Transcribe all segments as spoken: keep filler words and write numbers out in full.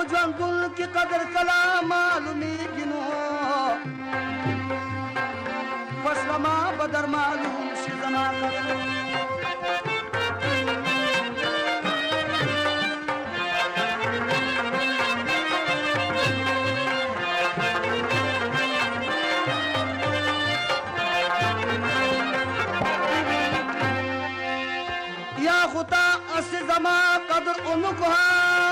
ژوندون کې قدر کله معلومیږي نو وسلما بدر معلوم شي زما قدر یا خدا اس زما قدر اونکها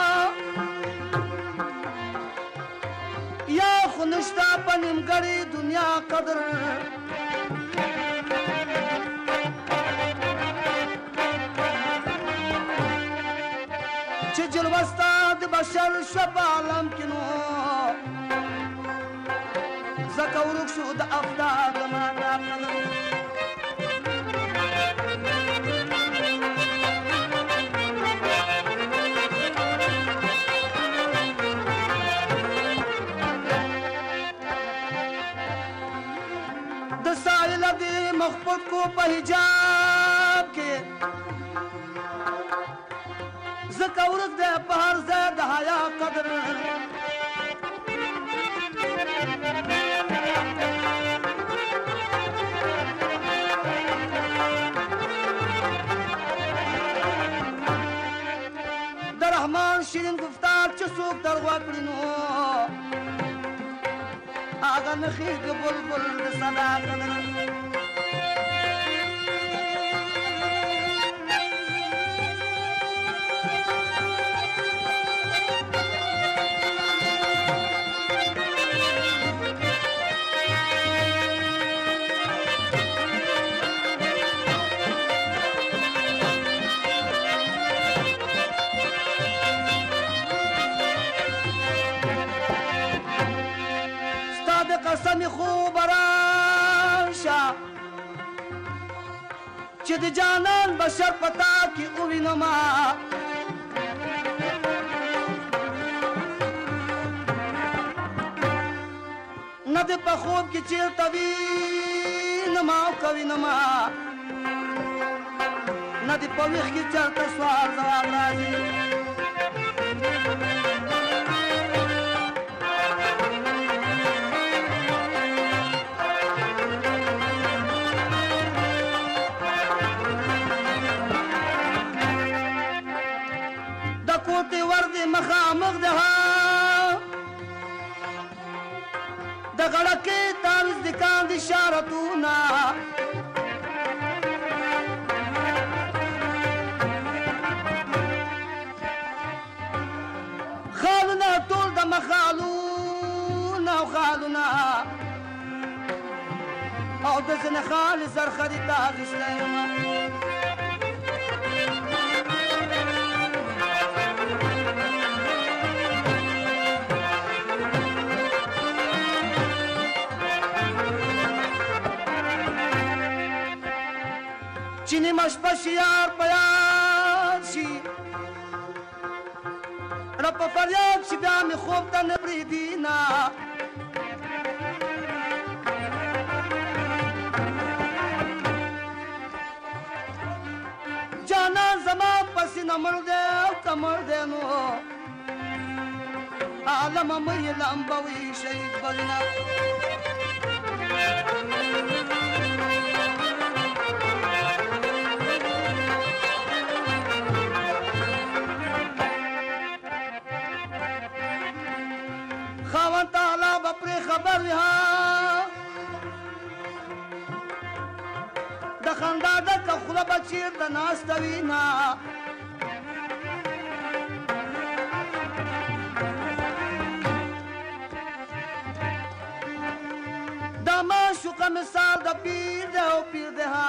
یا خنشتا پنیم گری دنیا قدر چه جلوستا د بشر شب عالم کنو زکا ورک شو د افداد مانا قدر مخبت کو پہجاب کے زکورک دے پہر زید حیا قدر در رحمان شیرین گفتار چسوک در غوکرینو آغا نخیق بلبل صدا قدر قسم خوب راشا چه دی جانان بشر پتا کی اوی نما ندی پا خوب کی چیر توی نما و کوی نما ندی پا ویخ کی چر تسوار زواب رازی مخامخ دها د غړکې تعویذ د کاند اشارتونه خالونه ټول د مخالونه او خالونه او د ځنې خال زرخري ته اخیستی یم چینی مشپش یار پیاد شی رب فریاد شی بیا می خوب تا نبریدینا جانا زمان پسی نمرده او تمرده نو عالم می لنبوی شهید برینا خاون تعالی بپری خبر ها د خندا ډکه خوله به چیرته ناسته وینا دا معشوقه مثال د پیر دی او پیر دی ها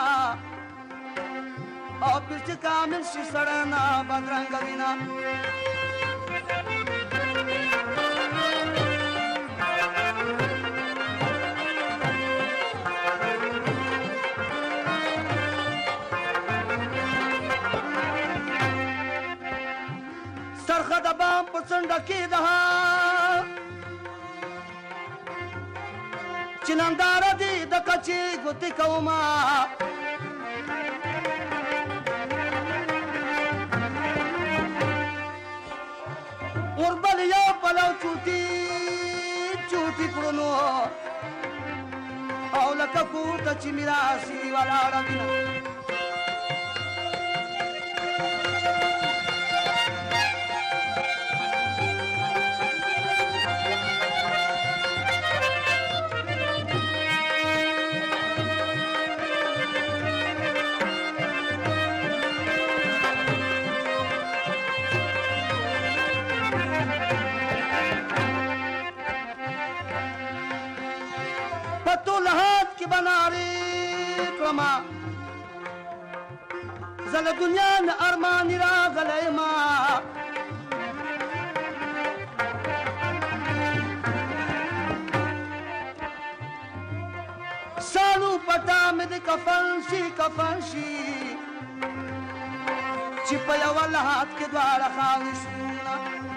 او پیر چې کامل شي سړی نه بدرنګه وینا سرخه د بام په څنډه کې ده چې ننداره دي د کچې ګوتې کومه وربل یو پروتي کړنو او لکه کوټه چې میراسي ولاړه وینه بناري کما زل دنیا نه ارمان راغلی ما سالو پټا مې د کفن شي کفن شي چې په یو لحاظ کې دواړه خاورې شوونه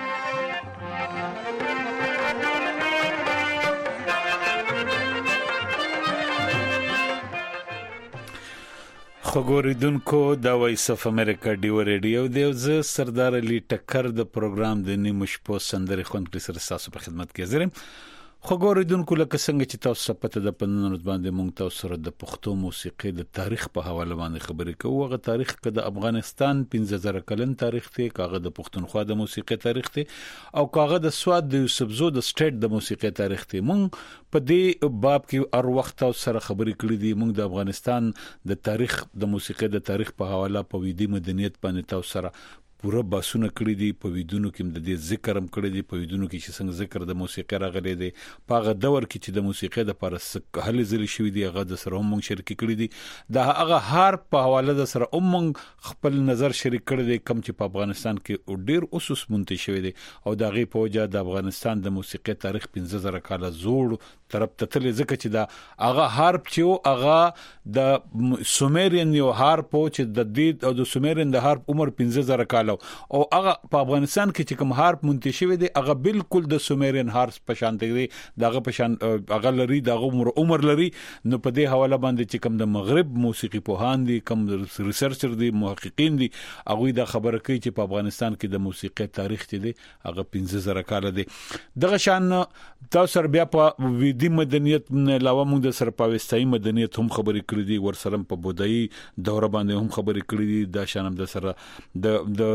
خبریدونکو دا وایس اف امریکا ډیو ریډیو دی او زه سردار علي ټکر د پروګرام د نیمه شپو سندري خوند سره تاسو په خدمت کې حاضر یم. خبریدونکو لکه څنګه چې تاسو پته د پنځه ورځې باندې مونږ تاسو سره د پښتو موسیقي د تاریخ په حواله باندې خبرې کوو. هغه تاریخ کې د افغانستان پنځه زره کلن تاریخ دی، کاغه د پښتونخوا د موسیقي تاریخ دی او کاغه د سواد د یوسفزو د سټیټ د موسیقي تاریخ دی. مونږ په دې باب کې هر وخت تاسو سره خبرې کړې دي. مونږ د افغانستان د تاریخ د موسیقي د تاریخ په حواله په ویدي مدنیت باندې تاسو سره پورا باسونه کړی دي، په ویدونو کې د دې ذکر هم کړی دي، په ویدونو کې چې څنګه ذکر د موسیقي راغلی دی، په هغه دور کې چې د موسیقي د لپاره هلې ځلې شوي دي هغه د سره هم موږ شریک کړی دي. د هغه هارپ په حواله د سره هم موږ خپل نظر شریک کړی دی کم چې په افغانستان کې ډیر اوسوس منتج شوی دی او د هغې په وجه د افغانستان د موسیقي تاریخ پنځه زره کاله زوړ طرف ته تللی، ځکه چې د هغه هارپ چې هغه د سومرین یو هارپ چې د دې او د سومرین د هارپ عمر پنځه زره کاله او هغه په افغانستان کې چې کوم هارپ منتج شوی دی هغه بالکل د سومرین هارپ په شان دی، دغه په شان هغه لري، دغه عمر عمر لري. نو په دې حواله باندې چې کوم د مغرب موسیقي پوهان دي، کوم ریسرچر دي، محققین دي، هغه دا خبره کوي چې په افغانستان کې د موسیقي تاریخ چې دی هغه پنځه زره کاله دی. دغه شان تاسو سره بیا په ویدي مدنیت نه علاوه موږ د سرپاوستای مدنیت هم خبرې کړې دي، ورسره په بودایي دوره باندې هم خبرې کړې دي. دا شان هم د سره د د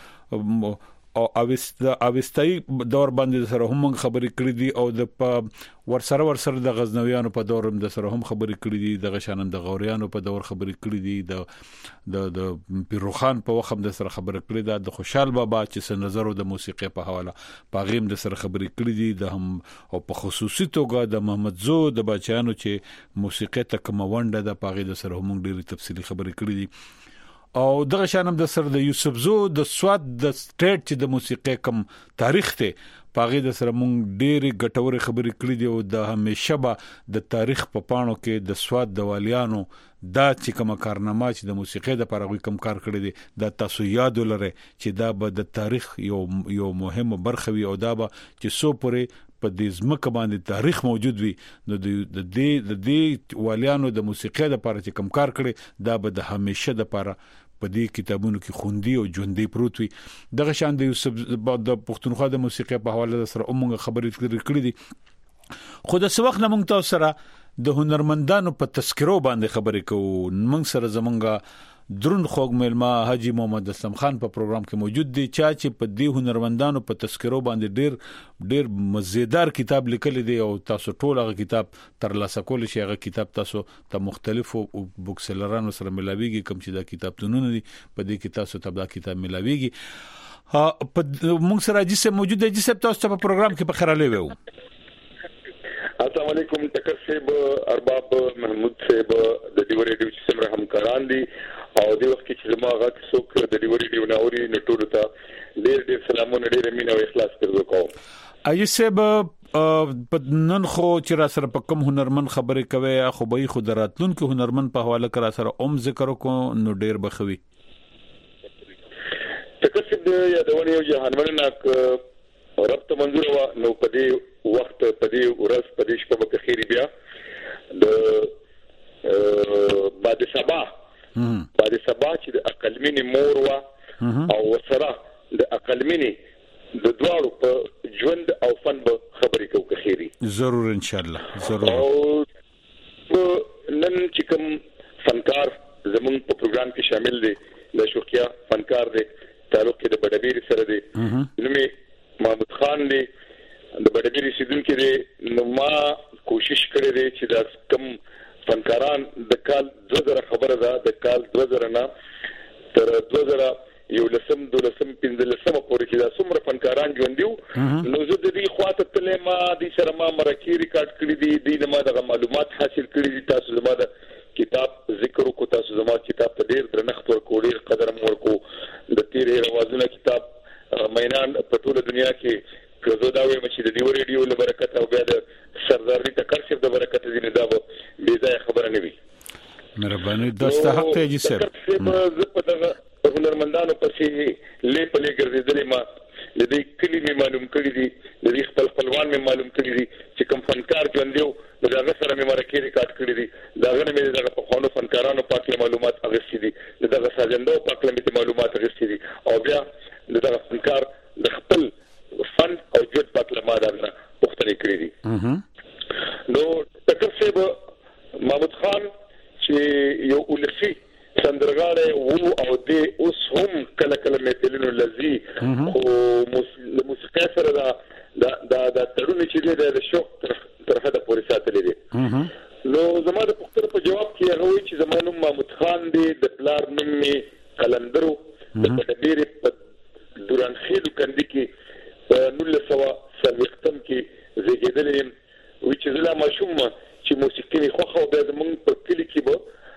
د او اوست اوستای دور باندې سره هم خبرې کړې دي او د ورسره ورسره د غزنویانو په دور هم د سره هم خبرې کړې دي، د غشانم د غوریانو په دور خبرې کړې دي، د د د پیروخان په وخت د سره خبرې کړې ده، د خوشحال بابا چې څه نظر د موسیقي په حواله په غیم د سره خبرې کړې دي، د هم او په خصوصي توګه د محمد زو د بچیانو چې موسیقي ته کوم ونده د پاغې د سره هم ډېری تفصیلی خبرې کړې دي. او دغه شانم د سر د یوسفزو د سواد د سټیټ چې د موسیقي کم تاریخ ته پاغې د سره مونږ ډېری ګټورې خبرې کړې دي او د همیشه به د تاریخ په پاڼو کې د سواد د والیانو دا چې کوم کارنامه چې د موسیقي د لپاره کوم کار کړی دي دا تاسو یاد ولرئ چې دا به د تاریخ یو یو مهمه برخه وي او دا به چې سو پورې په دې ځمکه باندې تاریخ موجود وي. نو د دې د دې والیانو د موسیقي د لپاره چې کوم کار کړی دا به د همیشه د لپاره په دې کتابونو کې خوندي او ژوندۍ پروت وي. دغه شان د یوسف د پښتونخوا د موسیقي په حواله سره موږ خبرې کړې دي. خو د څه وخت نه موږ تاسو سره د هنرمندانو په تذکرو باندې خبرې کوو. موږ سره زمونږ درون خوږ ملما حاجی محمد اسلم خان په پروګرام کې موجود دي چې په دې هنرمندانو په تذکرو باندې ډېر ډېر مزیدار کتاب لیکل دي او تاسو ټول هغه کتاب ترلاسه کول شي. هغه کتاب تاسو ته مختلفو بوک سیلرانو سره ملاويږي، کوم چې دا کتابتونونه دي په دې کې تاسو ته دا کتاب ملاويږي. ها په موږ سره چې موجود دي چې تاسو په پروګرام کې په خراله وو. السلام علیکم تکر صاحب، ارباب محمود صاحب د ډیو ریډیو سره همکاران دي او د وخت کې چې ما غږ څوک د ډیو ریډیو ناوري نټور ته ډېر ډېر سلامونه ډېر مینه او اخلاص درته کوم. ایو صاحب نن خو چې را سره په کوم هنرمن خبرې کوي خو به خو دراتلون کې هنرمن په حواله کرا سره اوم ذکر کو نو ډېر بخوي. تکر صاحب یادونه یو جهانمناک رب ته منظور و نو په دې وخت په دې ورځ په دې شپه په خیر بیا د بعد سبا بعد سبا چې د اقلمنی مور و او سره د اقلمنی د دواړو په ژوند او فن به خبرې کوو خيري ضرور ان شاء الله ضرور. او نن چې کوم فنکار زمون په پروګرام کې شامل دي د شوقیا فنکار دي تعلق د بډبیر سره دي نومي محمود خان دي د بډبیر سیدونکو دي نو ما کوشش کړې دي چې دا کم فنکاران د کال دوه زره خبره ده د کال دوه زره نه تر دوه زره یو لسم دولسم پنځلسم پورې چې دا څومره فنکاران ژوند دي نو زه د دې خواته تلې ما د سره ما مرکه ریکارډ کړې دي د ما د معلومات حاصل کړې دي تاسو زما د کتاب ذکر کو تاسو زما کتاب ته ډېر درنښت ورکوئ ډېر قدر مو ورکو د تیرې روازونه کتاب مینان په ټوله دنیا کې زه دا وایم چې د دیو ریډیو له برکت او بیا د سردار ریټا کرشف د برکت دي نه دا به بې ځای خبره نه وي. مهرباني دوسته حق ته جی سر زه په دغه هنرمندانو پسې لې په لې ګرځېدلې ما د دې کلی مې معلوم کړی دي د دې خپل خپلوان مې معلوم کړی دي چې کوم فنکار ژوند دی نو دا غسر مې مرکه ریکارډ کړی دي دا غنه مې دغه په خوانو فنکارانو پاک معلومات اغستې دي دغه سازندو پاک مې معلومات اغستې دي او بیا دغه فنکار د خپل فن او جوړ پاتله ما درنه پوښتنه کړې دي. نو ټکر صاحب محمود خان چې یو ولسی سندرغاړی وو او د اوس هم کله کله متلونو لذي خو موسیقي سره دا دا د تړون چې د شوق تر حد پورې ساتلې دي. نو زما د پوښتنې په جواب کې هغه وایي چې زمونږ محمود خان دی د پلار نوم یې قلندرو د بډبیر په دوران خېلو کندې کې نول سوا سلوختم کې زیږیدلې وي چې زلا ماشوم چې موسیقي خو خو به زمون په کلی کې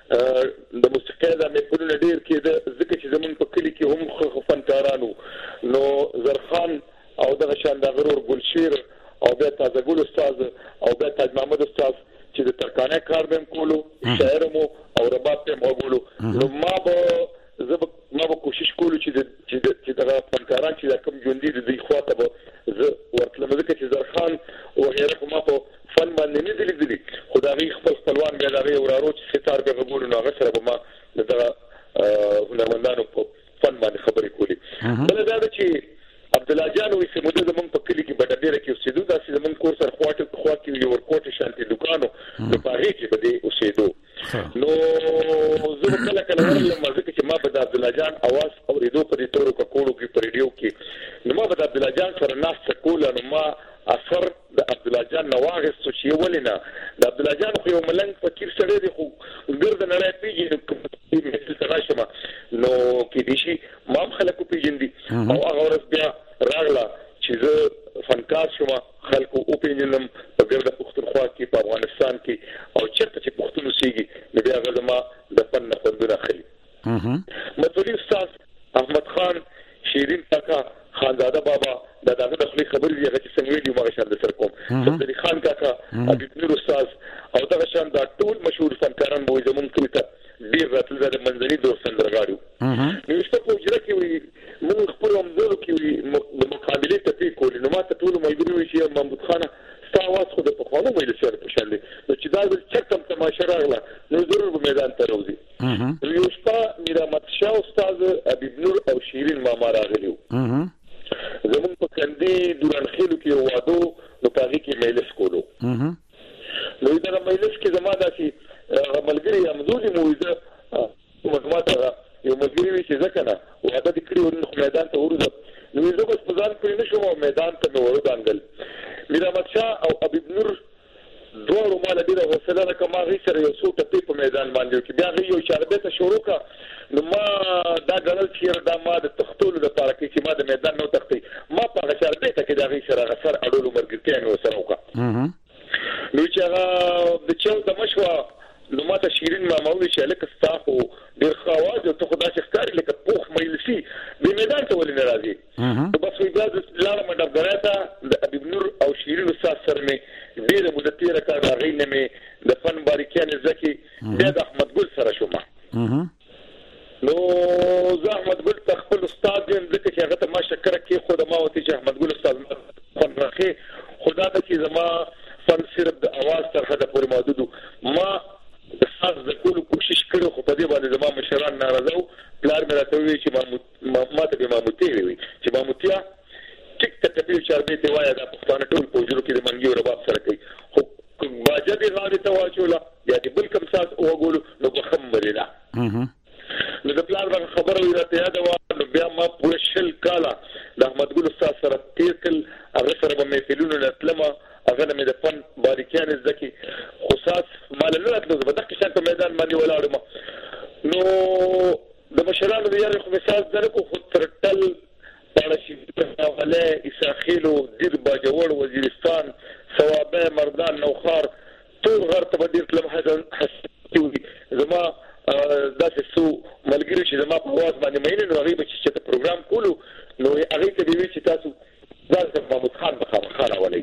به د موسیقي د مې په ډېر کې د ذکر چې زمون په کلی کې هم خو فنکارانو نو زرخان او دغه شان د غرور ګلشیر او بیا تازه ګل استاد او بیا تاج محمد استاد چې د ترکانه کار بهم کولو شاعر مو او رباب په مغولو نو ما به زه ما به کوشش کولو چې چې دغه فنکاران چې کوم ژوندۍ دي د خواته به زه ورتلم ځکه چې زرخان او غیره ما په فن باندې نه دي لیدلي خو دا غي خپل خپلوان بیا دا غي ورارو چې ستار به غوړو نو هغه سره به ما دغه هنرمندانو په فن باندې خبرې کولې. بل دا چې عبد الله جان وي چې موږ زمون په کلی کې بډډېره کې اوسېدو دا چې زمون کور سره خواته خوا کې یو ورکوټ شانتي دکانو په پاره کې بده اوسېدو. نو زه کله کله ورلم ځکه چې ما به عبد الله جان आवाज اورېدو په دې تورو کولو کې په ریډیو کې نو ما به عبد الله جان سره ناس کول نو ما اثر د عبد الله جان نواغس چې ولینا د عبد الله جان خو یو ملنګ فقیر سره دی خو ګرد نه لای پیږي مثل تراشمه نو کې دي شي ما خلکو پیژندي او هغه ورځ بیا راغله چې زه فنکار شوم خلکو او پیژنم په ګرد پښتونخوا کې په افغانستان کې او چیرته چې پښتون اوسېږي نو بیا هغه زما د فن نه خوندونه اخلي. متولي استاد احمد خان شیرین کاکا خانزاده بابا دا دغه د خپل خبرې دی چې څنګه ویډیو ما شان د سر کوم صدري خان کاکا حبیب نور استاد او دا شان دا ټول مشهور فنکاران مو زمون کوي ډیر راتل د منځري دور سندرغاړو نو څه په اجرا کې وي موږ خپل امزلو کې وي مقابله ته کول نو ما ته ټول ملګری وي چې محمود خان ستاواز خو د پخوانو ویل سره په شان دي نو چې دا د چکم تماشا راغله نو ضرور په میدان ته راوځي یو شپه میرامت شاه استاد حبیب نور او شیرین ماما راغلیو زمون په کندې دوران خېلو کې وادو نو پاږي کې مجلس کولو نو دا مجلس کې زما داسي ملګری امزولي موزه مجموعه یو ملګری وی چې ځکه نه واده د کړي ورن میدان ته ورځ نو زه بس ځان پرې نشم میدان ته مې ورودانګل میرامت شاه او حبیب نور دوه مال دې د وسله نه کما غي سره یو څو ټپې په میدان باندې کې بیا غي یو شربته شروع کا نو ما دا غلط چیر دا ما د تختولو د پاره کې چې ما د میدان نو تختې ما په شربته کې دا غي سره غسر اړولو مرګتیا مې وسره وکړه نو چې هغه د چل د مشوا نو ما ته شیرین ما مولوی چې لکه ستاسو ډیر خواج او ته خدای ښکاری لکه پوخ مجلسي د میدان ته ولې ناراضي نو بس وی ګاز لاره مډه غراته د حبیب نور او شیرین استاد سره مې ډیر مدته تیر کار راغی نه مې د فن باریکیان زکی بیا د احمد ګل سره شوم نو زه احمد ګل تخپل استاد دې ځکه چې هغه ته ما شکر کې خود ما وتی چې احمد ګل استاد فن راخي خدا ته چې زما فن صرف د आवाज تر حد پورې محدود ما د خاص د کولو کوشش کړو خو په دې باندې زما مشران ناراضه و پلار مې راته وی چې ما ما ته به ماموتي وي چې ماموتیا صالح اساخیلو دیر باجوړ وزیرستان ثوابه مردان نوخار ټول غر ته بدیر تلم حسن زما داسې سو ملګری چې زما په आवाज باندې مینه نو هغه چې ته پروګرام کولو نو هغه ته وی چې تاسو دا محمود خان بخار خان ولي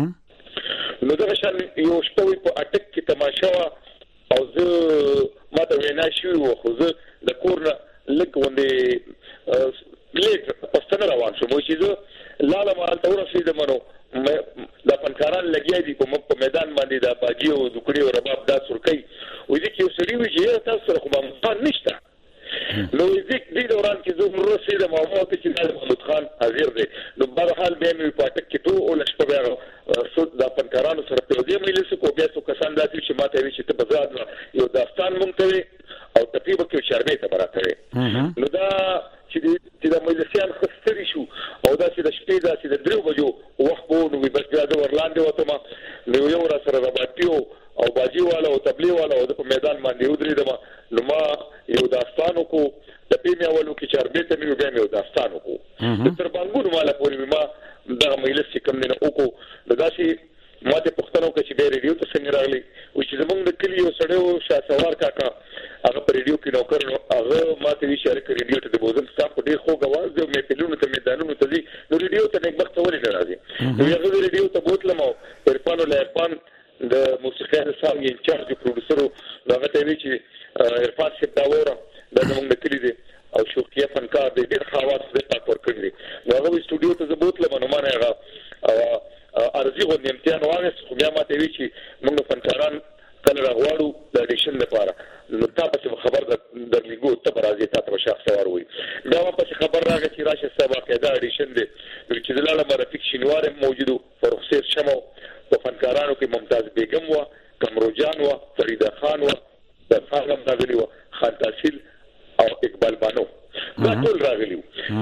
نو دا شان یو شپوي په اټک کې تماشا او زه ما ته وینا شو خو زه د کورنه لک وندې لیک پښتنه روان شو مو چې زه لاله ما ته ورسېد منو دا فنکاران لګیا دي په میدان باندې دا باجی او دکړي او رباب دا سرکۍ وې دي چې سړي وي چې تاسو سره خو محمود نشته نو دې دې دوران کې زه ورسېد ما مو ته چې محمود خان حاضر دی نو بهر حال به مې پاتک کې ټول او لښ په بیا سود دا فنکارانو سره په دې مجلس کو بیا څو کسان داسې چې ماته وی چې ته بزاد یو داستان مونږ ته او تقریبا کې شربې ته براته نو دا چې د مجلسيان خستري شو او دا چې د شپې دا چې د درو بجو وخت وو نو بس بیا د ورلاندې وته ما نو یو را سره رباټیو او باجی والا او تبلیغ والا او په میدان باندې ودرېدم نو ما یو داستانو کو د پیمه اولو کې چربې ته مې وګم یو داستانو کو د تر بانګونو مالا پورې ما دا مجلس کې کم نه وکړو دا چې ماته پښتنو کې چې به ریډیو ته څنګه راغلی و چې زمونږ د کلیو سړیو شاسوار کاکا هغه په ریډیو کې نوکر نو هغه ماته وی شارک ریډیو ته د بوزم تاسو ډیر خو غواړ د مې پلونو ته میدانونو ته دي نو ریډیو ته نیک وخت ولې نه راځي نو هغه ریډیو ته بوتلم او عرفان له عرفان د موسیقي سانګ انچارج پروډوسر هغه ته وی چې عرفان څخه دا وره د زمونږ د کلی دی او شوقیه فنکار دی ډیر خواص د پاک ور کړی نو هغه سټوډیو ته بوتلم نو ما نه هغه ارزي غو امتحان واغس خو بیا ماته وی چې موږ فنکاران کله راغواړو د اډیشن لپاره نو تاسو خبر درلګو ته برازي تاسو شخص سوار وي دا په خبر راغی چې راشه سبا کېدا اډیشن دی چې دلاله مرافق شینوار موجودو فرخسیر شمو په فنکارانو کې ممتاز بیگم و کمروجان و فریدا خان و د خانم راغلی و خان تحصیل او اقبال بانو دا ټول راغلی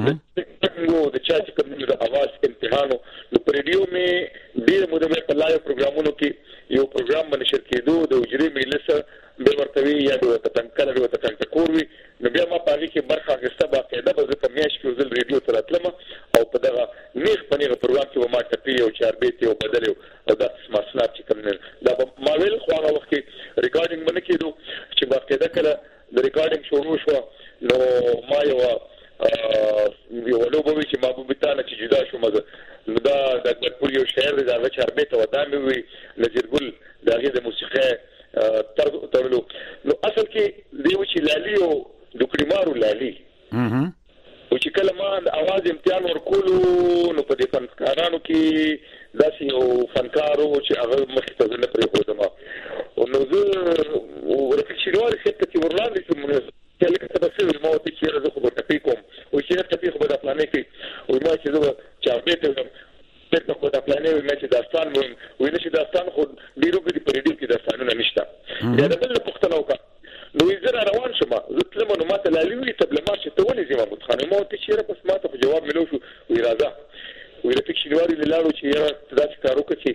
نو د چا چې کوم د اواز امتحانو نو په ریډیو مې ډیر مده مې په لایو پروګرامونو کې یو پروګرام باندې شرکت کېدو د وجري مجلس به ورتوي یا د تنکل او تنکور وي نو بیا ما پاره کې برخه اخیسته باقاعده به په میاش کې ځل ریډیو ته راتلم او په دغه نیغ پنیغه پروګرام کې ما ټپي او چاربېت او بدل او د مسنات چې کوم دا ما ویل خو هغه وخت کې ریکارډینګ باندې کېدو چې باقاعده کله د ریکارډینګ شروع شو نو ما یو یو لوبوي چې محبوب تانه چې جدا شو مزه نو دا د ګټپور یو شعر دی دا چاربېت او دا مې وی نذیرګل دغه د موسیقي ترلو نو اصل کې دیو چې لالي او دکړي مارو لالي او چې کله ما د اواز امتحان ورکولو نو په دې فنکارانو کې داسې یو فنکارو چې هغه مخې ته نه پرې کوم او نو زه ورته شینوار خپل چې ورلاندې شو کله کله تاسو مو ته چې راځو خو ته کوم او چې ته په خبره پلانې کې او ما چې زه چاربېت ته ته په دا پلانې مې چې داستان مو وینې چې داستان خو ډیرو کې په ریډیو کې داستانونه نشته دا د بل پښتنو کا نو یې روان شوم زه تلم نو ماته لالي ته بل ما چې ته ولې زما متخانه مو ته چې را پس ماته جواب ملو شو وی راځه وی رفیق شینواری لاله چې یاره تاسو کارو کوي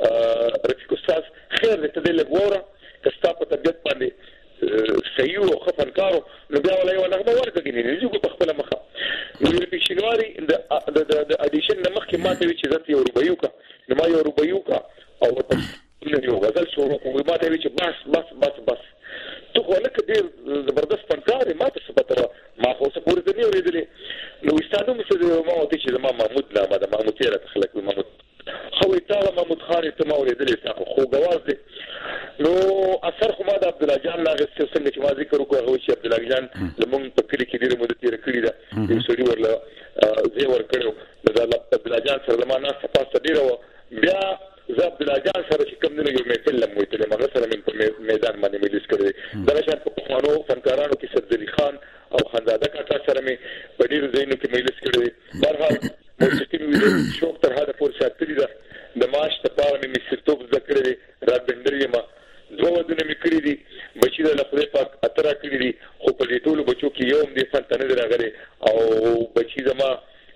رفیق استاد خیر دې ته لګوره کستا په طبيعت باندې صحیح او خفنکارو نو بیا ولای ولا نو ورګی نه یو په خپل مخه نو رفیق شینواری د د اډیشن مخکې ماته وی چې زه یو روبیو کا نو ما یو روبیو کا او په یو غزل شروع کوم ماته وی چې بس بس بس بس ته خو لکه ډیر زبردست فنکار ما ته ثبت ما خو څه پورې نه ورېدلې نو استادو مې څه ما وته چې ما محمود نامه ده محمود تیرا تخلق محمود خو تعالی محمود خان ته ما ورېدلې خو غواز دي نو اثر خو ما د عبد الله جان لاغه څنګه چې ما ذکر وکړ هغه چې عبد الله جان لمون په کلی کې ډیره مده تیر کړی ده یو سړي ورله زی ور کړو د عبد الله جان سره ما نه تاسو ډیره بیا زه عبد الله جان سره چې کوم نه یو میټل لموي ته ما سره من په میدان باندې مجلس کړی دا شان په خوانو فنکارانو کې سید علي خان او خانزاده کاکا سره مې په ډیر ځایونو کې مجلس کړی برحال موسیقي ویډیو شوق تر هغه پورې ساتلی ده د ماش ته پاره مې سرتوب ذکر دی را بندرې ما دوه ودونه مې کړی دي بچی د خپل پاک اترا کړی دي خو په دې ټولو بچو کې یو هم دې فن ته نه راغلی او بچی زما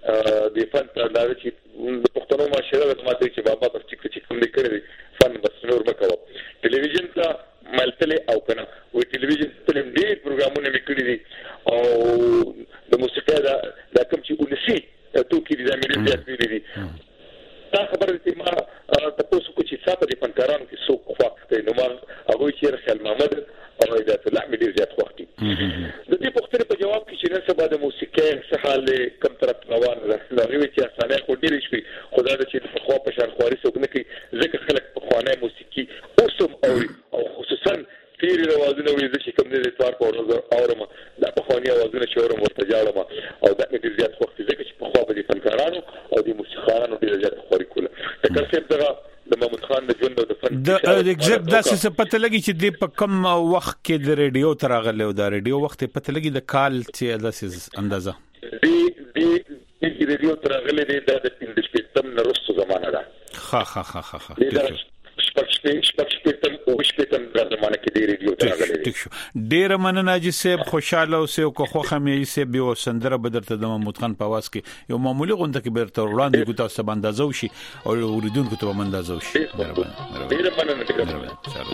د فن ته دا چې د پښتنو معاشره د ماته چې بابا په ټیک ټیک هم لیکل دي فن بس نور مکو ټلویزیون ته ملتله او کنه وی ټلویزیون په دې پروګرامونه مې کړی دي او د موسیقي دا د کوم چې ولسی توکي دي ملي زیات ویلي دي دا خبره چې ما تاسو کو چې صاحب دي فنکارانو کې څوک وخت کوي نو ما هغه چې خیال محمد او دا ته لا ملي زیات وخت دي د دې پوښتنې په جواب کې چې نن سبا د موسیقي سحاله کم طرف روان راغلی چې اسانه خو ډیر شي خدای دې چې په خو په شان خواري څوک نه کوي ځکه خلک په خوانه موسیقي اوسم او خصوصا تیری روازونه وې چې کوم دې تار په ورځ اورم دا په خواني اوازونه چې اورم ورته جاړم او دا ډیر زیات وخت ځکه چې په خو په فنکارانو او د موسیقانو ډیر زیات خواري کوله تکر څه دغه د محمود خان د ژوند او د فن د ایگزیکټ دا څه پته لګي چې د په کم وخت کې د ریډیو ترغله او د ریډیو وخت پته لګي د کال چې د اندازه دی دی د ریډیو ترغله د د پندشپتم نرسو زمانه ده ها ها ها ها ها شپږشپتم او شپږشپتم د زمانه کې د ریډیو ترغله ټیک شو ډیر مننه چې سیب خوشاله او سیو کو خوخه مې سیب یو سندره بدرته د محمود خان په واس کې یو معمولی غونډه کې برته وړاندې ګوتا سب اندازو شي او اوریدونکو ته اندازو شي مهرباني ډیر مننه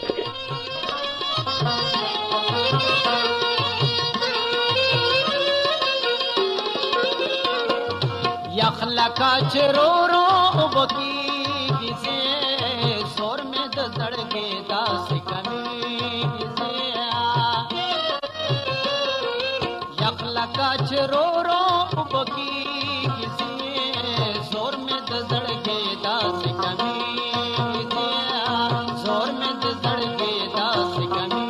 یخلکا چرورو وبکی کسی سور میں دزڑ کے داس کمی کسی یخلکا چرورو وبکی کسی سور میں دزڑ کے داس کمی کسی سور میں دزڑ کے داس کمی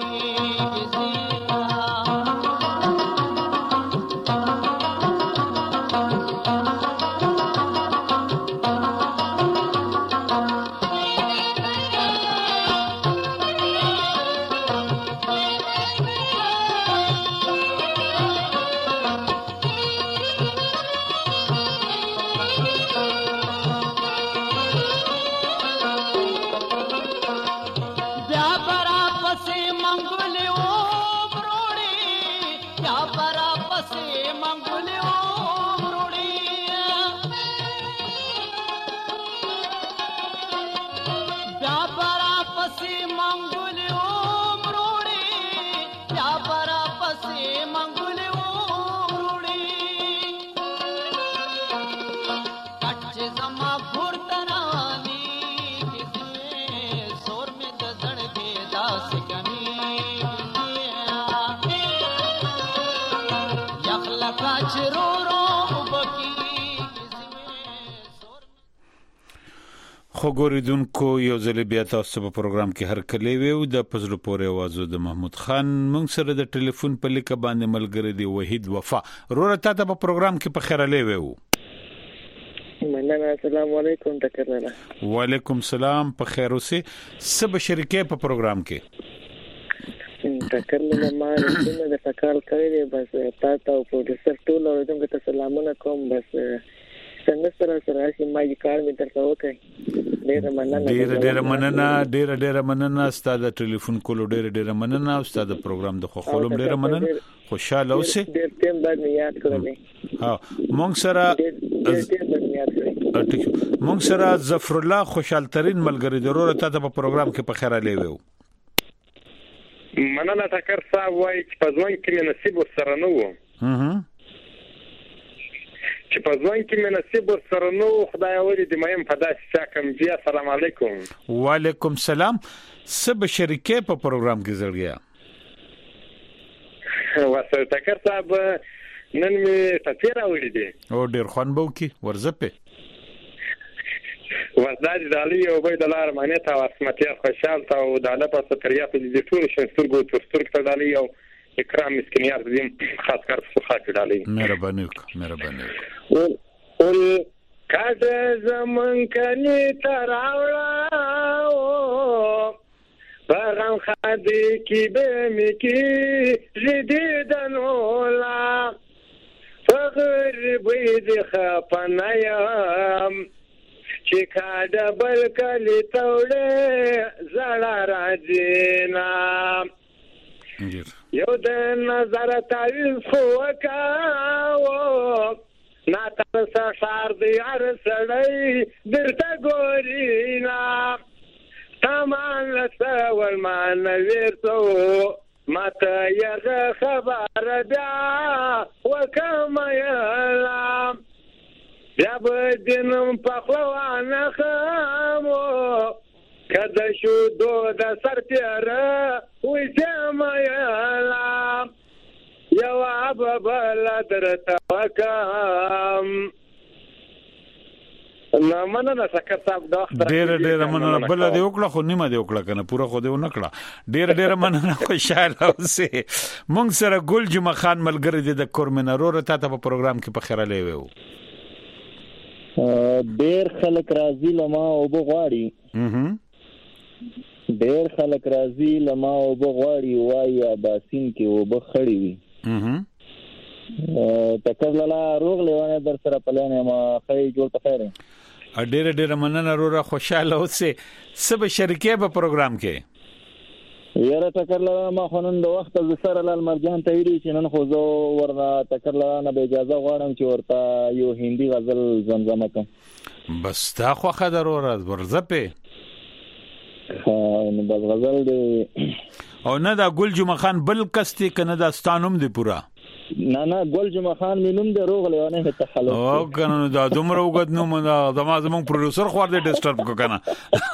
خو ګوریدونکو یو ځل بیا تاسو په پروګرام کې هر کله ویو د پزلو پورې आवाज د محمود خان مونږ سره د ټلیفون په لیکه باندې ملګری دی وحید وفا روره تاسو په پروګرام کې په خیر لې ویو مننه السلام علیکم تکرر وعلیکم السلام په خیر اوسه سب شریکې په پروګرام کې تکرر ما نه د فکر کړی بس تاسو او پروډوسر ټول اوریدونکو ته سلامونه کوم بس څنګه سره سره چې ما یې کار می درته وکړ ډیر مننه ډیر ډیر مننه ډیر ډیر مننه ستاسو د ټلیفون کولو ډیر ډیر مننه او ستاسو د پروګرام د خو خولم ډیر مننه خوشاله اوسئ ډیر ټیم باندې یاد کړل ها مونږ سره مونږ سره ظفر الله خوشحال ترين ملګری ضرورت ته په پروګرام کې په خیره لیوو مننه تکر صاحب وای چې په ځوان کې نصیب سره نه وو ها چې په ځوان کې مې نصیب سره نو خدای اوري د مېم په داسې چا کوم جی السلام علیکم وعلیکم السلام سب شریکې په پروګرام کې زړګیا واسه تکر صاحب نن مې تفسیر اوري دي او ډیر خوان بو کې ورزپه وزداد دالي او بيد الله رحمانه تا اسمتي خوشحال تا او داله په ستریا په دې ټول شنسترګو ترسترګ ته دالي او اکرام مسکینیار دې خاص کار په خاطر دالي مهرباني مهرباني ول کاده زمون کني تراولا او برام خدي کی به می کی جديدنولا فغر بيد خپنایم چې کاده بل کلی توړې زړه راځینا یو د نظر تعریف وکاو نا تاسو شار دی هر سړی درته ګورینا تمام لسول مان ورته ماته یغه خبر بیا وکم یلا بیا به دینم پخلوانه خامو کده شو دو د سر پیره وی سیما یالا یواب بلا درتا وکام نه مننه سکر صاحب دا ډېر ډېر مننه بل دې وکړه خو نیمه دې وکړه کنه پورا خو دې ونه کړه ډېر ډېر مننه خوشاله اوسه مونږ سره ګل جمعه خان ملګری دې د کورمنرو ته په پروګرام کې په خیره لوي وو ډېر خلک راځي لما او بغواړي ډېر خلک راځي لما او بغواړي وايي باسین کې او بخړی وي تکر لاله روغ لیوانه در سره پلانه ما خی جوړ په خیره ډېر ډېر مننه رورا خوشاله اوسه سب شریکه په پروګرام کې یاره تکر لاله ما خنن د وخت ز سره لال مرجان ته ویری چې نن خو زه ورنه تکر لاله نه به اجازه غواړم چې ورته یو هندي غزل زمزمه کوم بس تا خو خدای رورا ورزپه نو بس غزل دی او نه دا ګل جمعه خان بل کستي کنه دا ستانوم دی پورا نه نه ګل جمعه خان مينوم د روغ لیوانه ته خلک او کنه دا دومره وګد نو ما زما زمون پروډوسر خو دې ډیسټرب کو کنه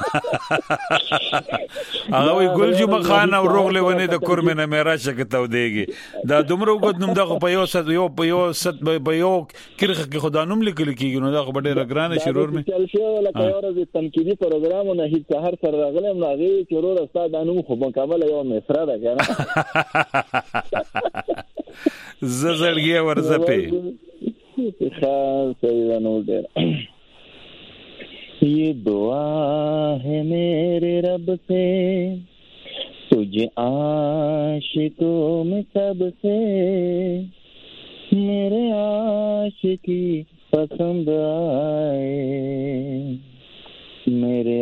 هغه وی ګل جمعه خان او روغ لیوانه د کورمنه میرا شکته ودیږي دا دومره وګد نوم د په یو ست یو په یو ست په یو کرخه کې خدانوم لیکل کیږي نو دا خو ډېر ګرانه شرور می چل شو لکه یو ورځ تنقیدی پروګرام نه هیڅ سحر سره راغلم نو هغه شرور استاد انو خو مکمل یو مصرا ده کنه زړګي ورزپه خاص صحیح نو ډېر یہ دعا ہے میرے رب سے تجھ عاشقوں میں سب سے میرے عاشقی پسند آئے میرے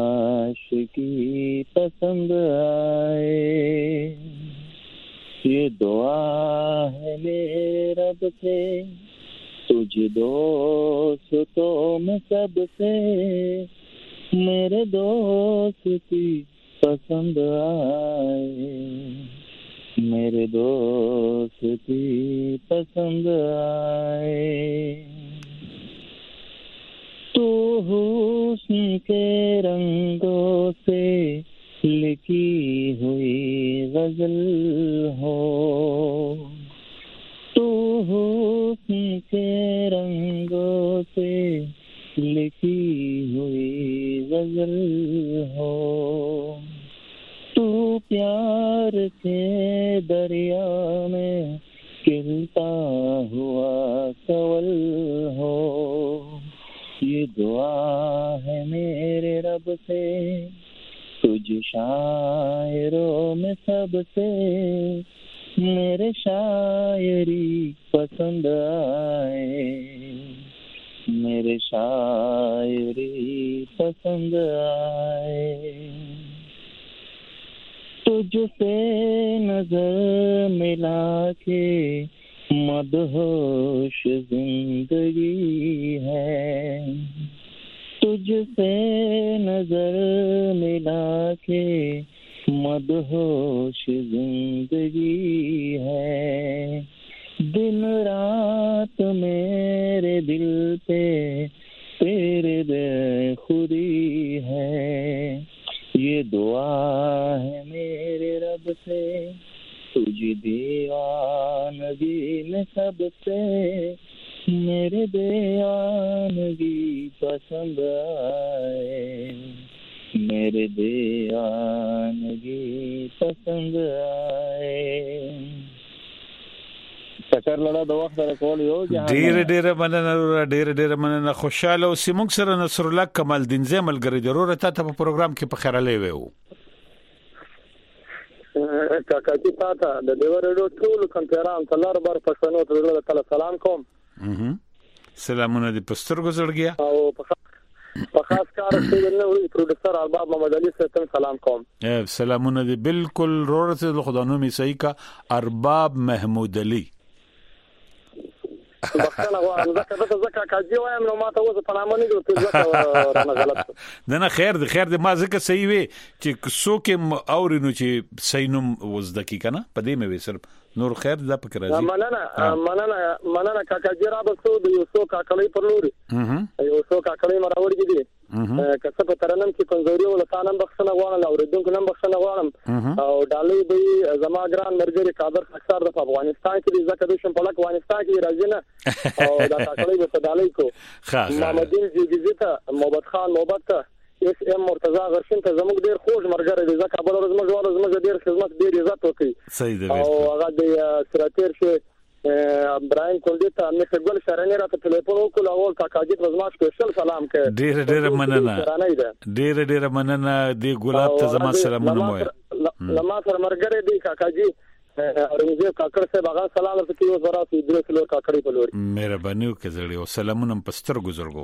عاشقی پسند آئے یہ دعا ہے میرے رب سے تجھ دوستوں میں سب سے میرے دوست کی پسند آئے میرے دوست کی پسند آئے تو حسن کے رنگوں سے لکھی ہوئی غزل ہو تو حسن کے رنگوں سے لکھی ہوئی غزل ہو تو پیار کے دریا میں کھلتا ہوا کنول ہو یہ دعا ہے میرے رب سے تجھ شاعروں میں سب سے میرے شاعری پسند آئے میرے شاعری پسند آئے تجھ سے نظر ملا کے مدہوش زندگی ہے تجھ سے نظر ملا کے مدہوش زندگی ہے دن رات میرے دل پہ تیرے بے خودی ہے یہ دعا ہے میرے رب سے تجھ دیوانگی میں سب سے میرے دیوانگی پسند آئے میرے دیوانگی پسند آئے تکر لړا د وخت سره کول یو ډیر ډیر مننه ډیر ډیر مننه خوشاله او سیمونږ سره نصر الله کمال دین زمل ګری ضرورت ته په پروګرام کې په خیره لوي وو کاکا چې تاسو د دیور ډو ټول کمپیران تلار بار پښتنو ته تعالی سلام کوم سلامونه دې پستر گزړګیا او په خاص کار چې نو پروډوسر ارباب محمد علي ته سلام کوم سلامونه دې بالکل ورته خدانو می صحیح کا ارباب محمود علي بخښنه غواړم ځکه دا ځکه کاجی وایم نو ماته وځه په نامه نه جوړ ځکه رانه غلط نه نه خیر دې خیر دې ما ځکه صحیح وي چې څوک اورینو چې صحیح نوم وز دقیقه نه پدې مې وسر نور خیر دا پکې راځي مننه مننه مننه کاکا جرا بسو د یو څو کاکړې پر لوري یو څو کاکړې مراوړ دي کڅ په ترنم کې کمزوري ول تانم بخښنه غواړم اوریدونکو نم بخښنه غواړم او ډالۍ به زما ګران مرګري قادر اکثر د افغانستان کې ځکه د شم په افغانستان کې راځي نه او دا کاکړې به ډالۍ کو محمدین جیجیتا محمد خان محبت اس ام مرتضی غرشن ته زموږ ډیر خوږ مرګره دي ځکه بل ورځ موږ ورځ موږ ډیر خدمت ډیر عزت وکړي صحیح دی او هغه د سراتیر شه ابراهيم کولډیتا مې ګل شرنه راته ټلیفون وکړ او کاکاجي زما سپیشل سلام کړ ډیر ډیر مننه ډیر ډیر مننه دی ګلاب ته زما سلامونه مو لما سره مرګره دي کاکاجي اورنګزیب کاکړ صاحب هغه سلام ورته کیو زرا سي درس لور کاکړي په لوري مهرباني وکړئ او سلامونه پستر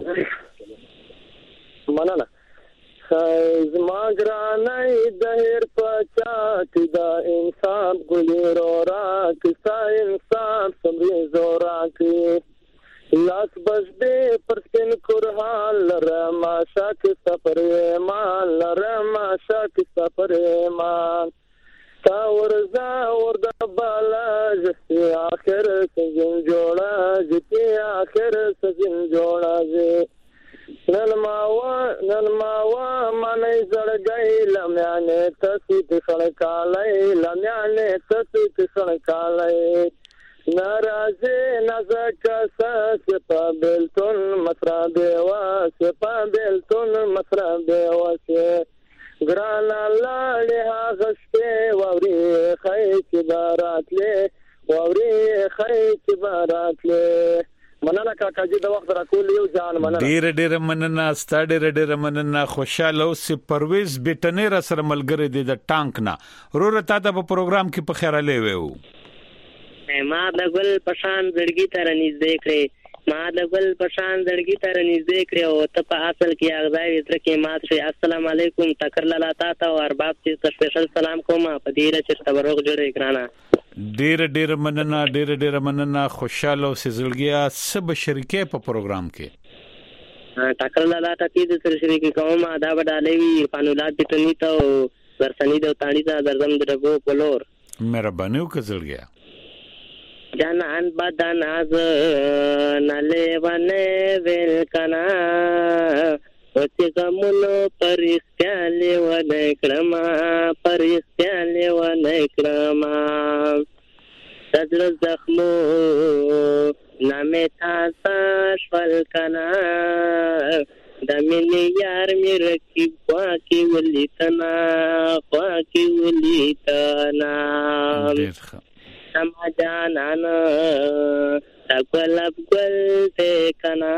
گزارګو مننه زما ګرانای د هر پچا کې دا انسان ګل را کسا انسان سمري زورا کې لاس بس دې پر سپین قران لرما شاک سفر ایمان لرما شاک سفر ایمان تا ورزا ورد بالا جسي اخر سجن جوړا جتي اخر سجن جوړا جي نن ماوا نن ماوا منای زړګای لمانه تسیت خلکالای لمانه تسیت خلکالای ناراضه نزک ساس په بلتون مسرا دیوا سپا بلتون مسرا دیوا سه ګران لاله هغشته ووري خې باراتله ووري خې باراتله مننه کاکاجي د وخت راکول یو ځان مننه ډیر ډیر مننه ستړي ډیر ډیر مننه خوشاله اوس پرويز بیٹنیر سره ملګری دی د ټانک نه رور ته د پروګرام کې په خیره لوي وو ما د ګل پشان زړګي تر نږدې کړې ما د ګل پشان زړګي تر نږدې کړې او ته په اصل کې اغزاوي تر کې مات شي السلام علیکم تکر لاله تا ته او ارباب چې سپیشل سلام کوم په دې لچ تبرک جوړې کړانا ډیر ډیر مننه ډیر ډیر مننه خوشاله او سزلګیا سب شریکې په پروګرام کې ټاکر لاله ته دې سره شریک کوم دا وډالې وی قانونات دې ته نیته ورسنی د تانی دا درزم دربو پلور مهرباني وکړئ جانان بدن از نله ونه ول کنا وڅ کومو پرستاله ونه کړما پرستاله ونه کړما تدر زخمو نامه تاسو شول کنا دمنی یار می رکی خواکی ولیتنا خواکی ولیتنا سما جانانا تگلب گل دیکھنا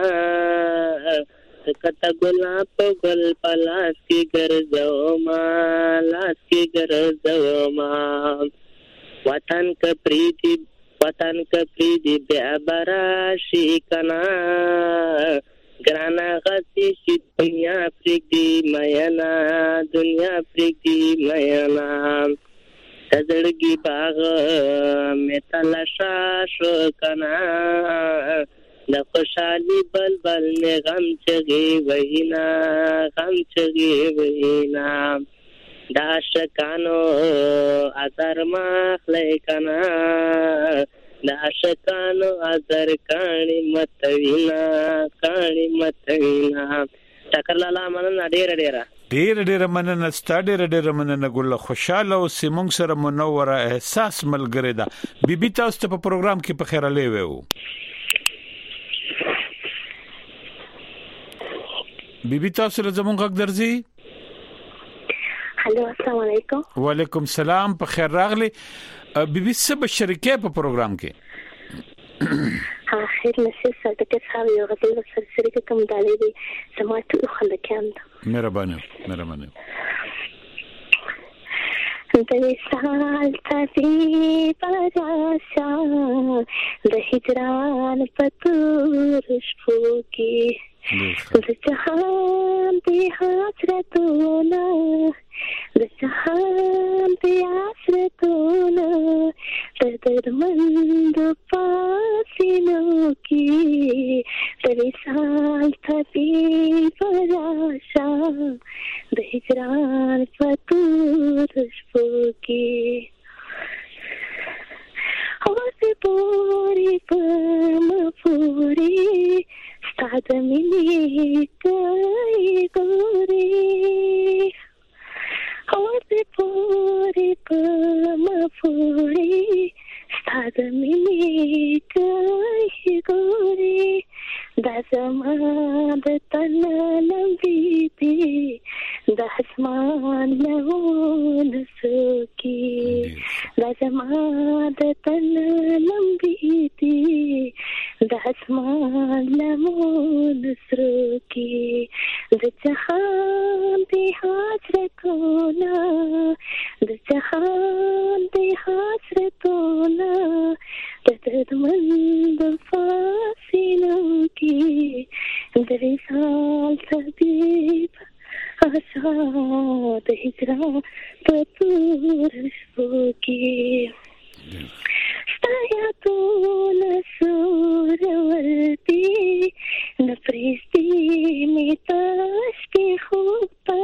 کتا گلاب گل پلاس کی گرزو ما لاس کی گرزو ما وطن کا پریدی وطن کا پریدی بے براشی کنا گرانا غسی شی دنیا پریدی مینا دنیا پریدی مینا تزړګي باغ مې تلاشا شو کنا د خوشالي بلبل مې غم چغي وینا غم چغي وینا دا شکانو اثر ما خلې کنا دا شکانو اثر کاني متوینا کاني متوینا ټکر لاله مننه ډیر ډیر ډیر ډیر مننه ستړي ډیر ډیر مننه ګل خوشاله او سیمونږ سره منوره احساس ملګری دا بیبي تاسو ته په پروګرام کې په خیره لوي وو بیبي تاسو له زمونږ غږ درځي هلو السلام علیکم وعلیکم السلام په خیر راغلی بیبي سب شریکه په پروګرام کې ها خیر نشي سره کې څاوي یو غوډه سره سره کې کوم دالې دي سمات خلکان مهرباني مهرباني دسال تفي پراشا د هجران پتور شپوکی د جهان دی حسرتونه د جهان دی حسرتونه د درمند پاسینو کی د وصال تفي پراشا د هجران پتور شپوکی اوسه پوری په مفوري ستاد مینې کوي ګوري اوسه پوری په مفوري ستاد مینې کوي ګوري دا زما د تن لمبي دي د اسمان لون سکی دا زما د تن لمبي دي د اسمان لون سکی د جهان دی حسرتونه د جهان دی حسرتونه د دردمند فاصلو کې د وصال طبيب آساد هجران په تور شپو کې ستایا ټول سورورتي نه پرېږدي مې تاش کې خوب ته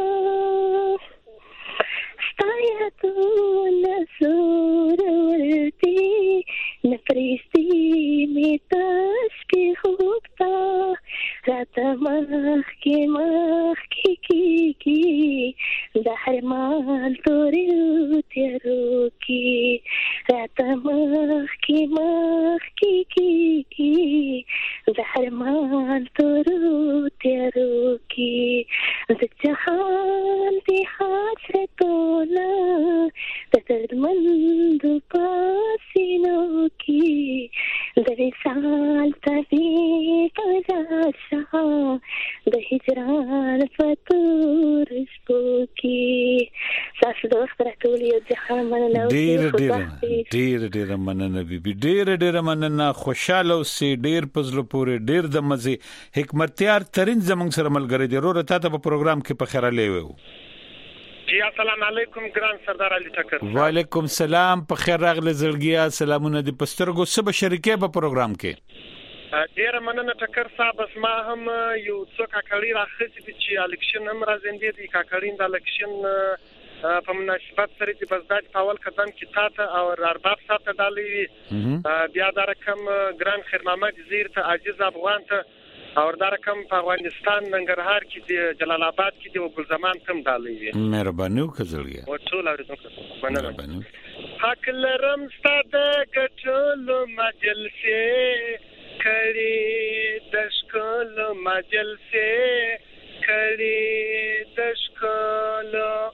ستایا ټول سورورتي نه پرېږدي مې تاش کې خوب ته راته مخکې مخکې کېږي د حرمان تورې تیارو کې راته مخکې مخکې کېږي د حرمان تورو تیارو کې د جهان دی حسرتونه د دردمندو پاسینو کې د وصال طبيب راشه د هجران په تور شپو کې تاسو د وخت راټول یو جهان مننه ډېر ډېر ډېر ډېر مننه بیبي ډېر ډېر مننه خوشاله اوسې ډېر پزلو پورې ډېر د مزه حکمتیار ترين زمنګ سره ملګری دی ورته ته په پروګرام کې په خیره لیوو جی السلام علیکم ګران سردار علي ټکر وعلیکم سلام په خیر راغله زړګیا سلامونه د پسترګو سب شریکه په پروګرام کې ډیر مننه ټکر صاحب اسما هم یو څو کاکړی راخصي چې الیکشن هم راځندې دي کاکړین د الیکشن په مناسبت سره چې بزداد پاول قدم کې تاته او ارباب ساته دالي بیا دا رقم ګران خیر محمد زیر ته عاجز افغان ته او دا رقم په افغانستان ننګرهار کې د جلال آباد کې د ګلزمان تم دالي مهرباني وکړئ او ټول اورېدونکو مننه حق لرم ستاده ګټل مجلسه کړي د شکل مجلسه کړي د شکل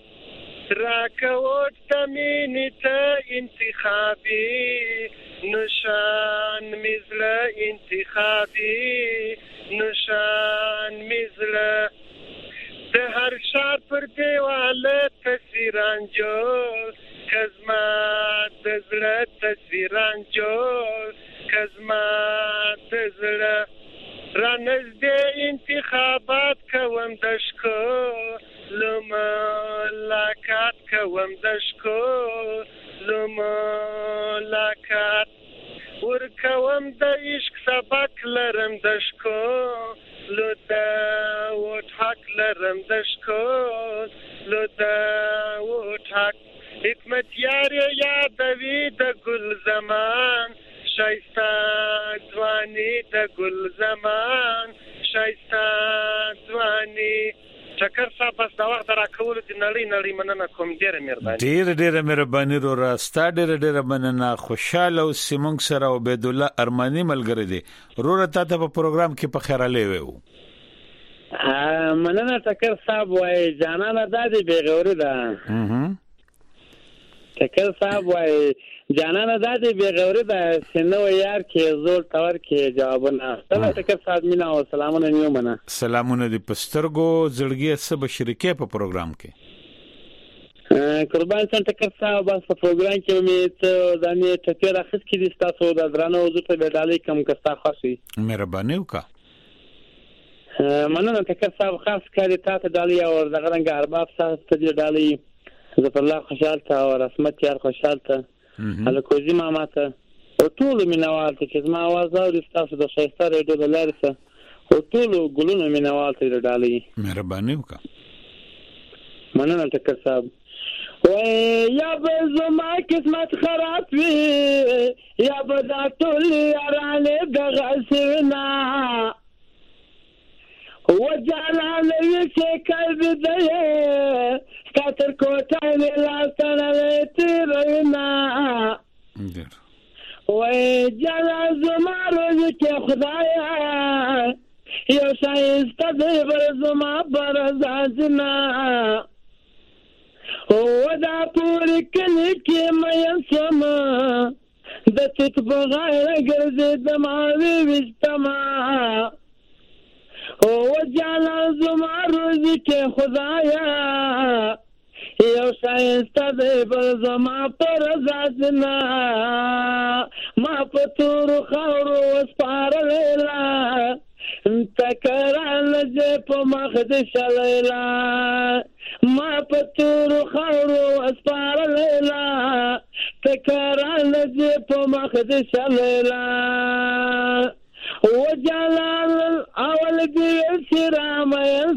راکوټ تمینی ته انتخابي نشان مزله انتخابي نشان مزله د هر شار پر دیواله تصویرانجو کزما د زړه تصویرانجو کزما د زړه رانږدې انتخابات کوم د شکو لملاقات کوم د شکو لملاقات ورکوم د عشق سبق لرم د شکو لدا وټ حق لرم د شکو لدا وټ حق حکمت یار یادوي د ګل زمان شایسته ځواني د ګل زمان شایسته ځواني چکر صاحب بس دا وخت راکول د نړۍ نړۍ مننه کوم ډیره مهرباني ډیره ډیره مهرباني رو راستا ډیره ډیره مننه خوشاله او سیمونګ سره عبد الله ارمانی ملګری دی رو رته په پروګرام کې په خیره لیوو مننه چکر صاحب وای جانانه دادی بیغوري ده چکر صاحب وای جانانه دادی بیغوري ده سينو یار کې زول تور کې جوابونه سلام چکر صاحب مینا او سلامونه نیو منه سلامونه دی پسترګو زړګي سب شریکه په پروګرام کې قربان سنت چکر صاحب بس په پروګرام کې مې ته د نه ټکر اخیس کې دي تاسو د درانه وضو ته بدالي کم کستا خاصي مهرباني وکړه مننه چکر صاحب خاص کړی تاسو دالي او دغه رنګ ارباب تاسو ته دالي ظفر الله خوشالته او رسمت یار خوشالته الکوزي ماما ته او ټول مینوال ته چې ما आवाज اوري تاسو د شایسته ریډیو د لارې څخه او ټول ګلونو مینوال ته ډالي مهرباني وکړه مننه ټکر صاحب وای یا به زما قسمت خراب وي یا به دا ټول یارانې دغه سینا وجعلنا يشكل بديه كاتر كوتاني لا سنة رينا وجعل زمار ذكي خدايا يوشا يستدي برزما برزازنا ودا پوری کلی کی مین سما د تت بغیر ګرځي دماوي وستما او جانا زمارو ذکر خدایا یو شایسته دی بل زما پر ذاتنا ما پتور خورو وسپار لیلا تکران لجه پا مخدش لیلا ما پتور خورو وسپار لیلا تکران لجه پا مخدش لیلا وجلال الأول بيسرام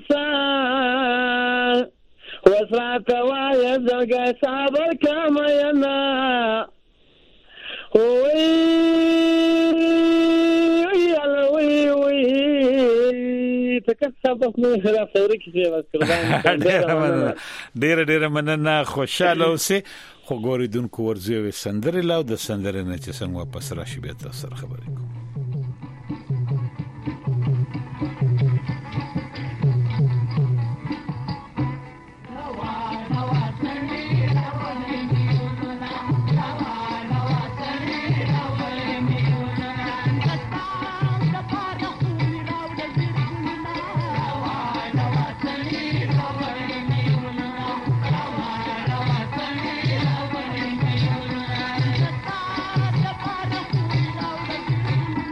ينسى وصرات وايا زرقا صابر كما ينا وي وي وي تكسبت من خلاف توريك في بس ډیر ډیر مننه خوشاله اوسې خو ګوري دونکو ورځي سندري لاو د سندري نه چې څنګه واپس راشي به تاسو سره خبرې کوم. Thank you.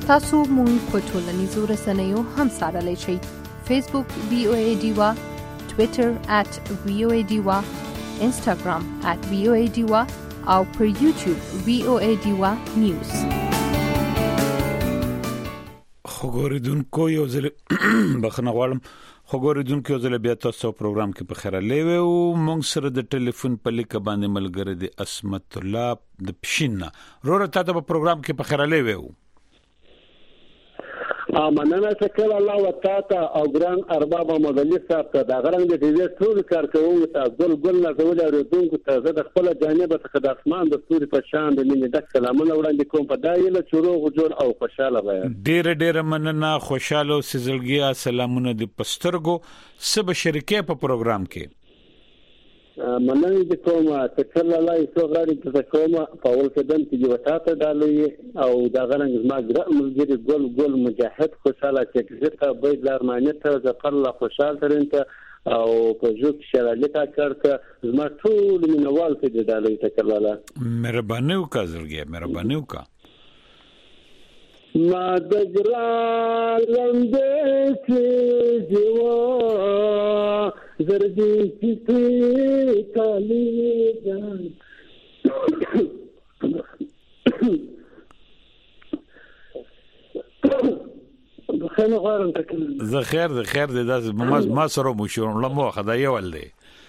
تاسو مونږ په ټولنیزو رسنیو هم څارلی شئ. فیسبوک وی او ای ډیوا، ټویټر ات وی او ای ډیوا، انسټاګرام ات وی او ای ډیوا او پر یوټیوب وی او ای ډیوا نیوز. خبردونکو یو ځل بخنه غواړم خبردونکو یو ځل بیا تاسو پروګرام کې په خیره لوي او مونږ سره د ټلیفون په لیک باندې ملګری دی اسمت الله د پښینا روره تاسو په پروګرام کې په خیره لوي او مننه شکر الله وتعالى او ګران ارباب مدلس صاحب ته دا غرنګ د دې ټول کار کوي تاسو ګل ګل نه زول اوریدونکو ته زه د خپل جانب څخه د اسمان د ستوري په شان د مینې د سلامونه وړاندې کوم په دایله چورو غجور او خوشاله وای. ډېر ډېر مننه خوشاله او سزلګیا سلامونه د پسترګو سب شریکه په پروګرام کې. مننه دې کوم تکل الله یې څو غاړي ته کوم په اول قدم کې یو تاسو دالې او دا غرنګ ما ګرام ملګری ګل ګل مجاهد خوشاله چې زه به لارمانه ته ځکه الله خوشاله ترنته او په جو کې شراله تا کړه زما ټول منوال ته دالې تکل الله مهرباني وکړه زړګي مهرباني وکړه. ما د ګران دې جوا زردی کی کالی جان خیر غواړم تکل زه خیر د خیر د داس ما سره مو شو لمو خدای ولې